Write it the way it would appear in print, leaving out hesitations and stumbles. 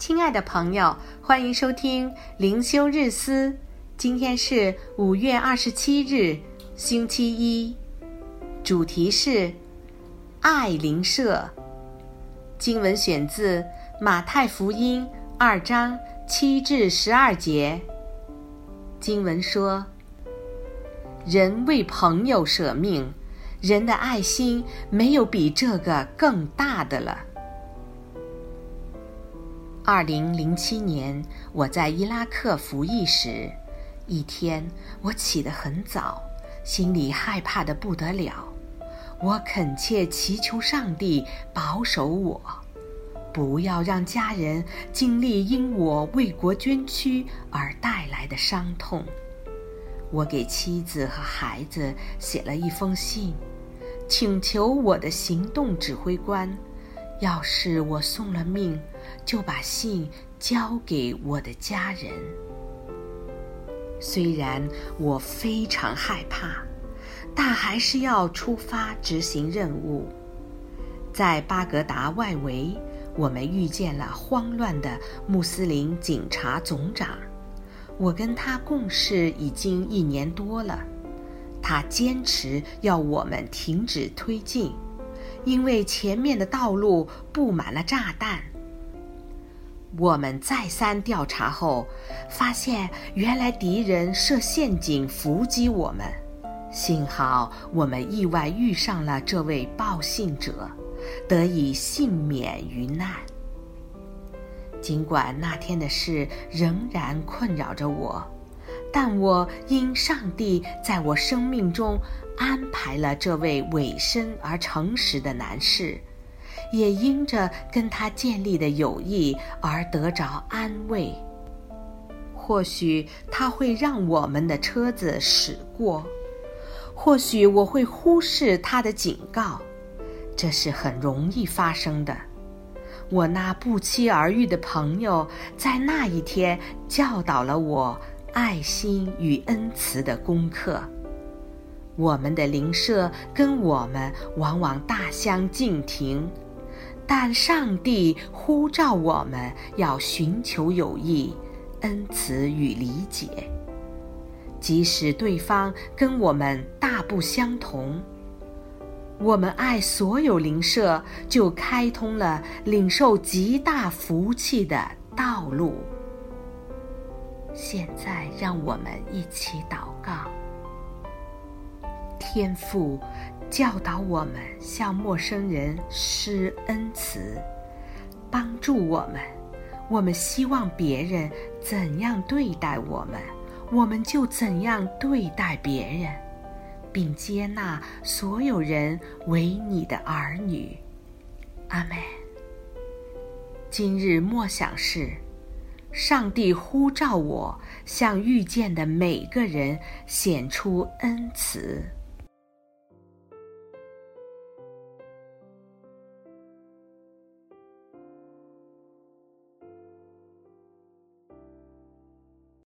亲爱的朋友，欢迎收听灵修日思。今天是5月27日，星期一。主题是爱邻舍。经文选自马太福音2章7至12节。经文说：人为朋友舍命，人的爱心没有比这个更大的了。2007年，我在伊拉克服役时，一天我起得很早，心里害怕得不得了。我恳切祈求上帝保守我，不要让家人经历因我为国捐躯而带来的伤痛。我给妻子和孩子写了一封信，请求我的行动指挥官，要是我送了命，就把信交给我的家人。虽然我非常害怕，但还是要出发执行任务。在巴格达外围，我们遇见了慌乱的穆斯林警察总长。我跟他共事已经1年多了，他坚持要我们停止推进，因为前面的道路布满了炸弹。我们再三调查后，发现原来敌人设陷阱伏击我们。幸好我们意外遇上了这位报信者，得以幸免于难。尽管那天的事仍然困扰着我，但我因上帝在我生命中安排了这位委身而诚实的男士，也因着跟他建立的友谊而得着安慰。或许他会让我们的车子驶过，或许我会忽视他的警告，这是很容易发生的。我那不期而遇的朋友在那一天教导了我爱心与恩慈的功课。我们的邻舍跟我们往往大相径庭，但上帝呼召我们要寻求友谊、恩慈与理解，即使对方跟我们大不相同。我们爱所有邻舍，就开通了领受极大福气的道路。现在让我们一起祷告。天父，教导我们向陌生人施恩慈，帮助我们。我们希望别人怎样对待我们，我们就怎样对待别人，并接纳所有人为你的儿女。阿们。今日默想是：上帝呼召我向遇见的每个人显出恩慈。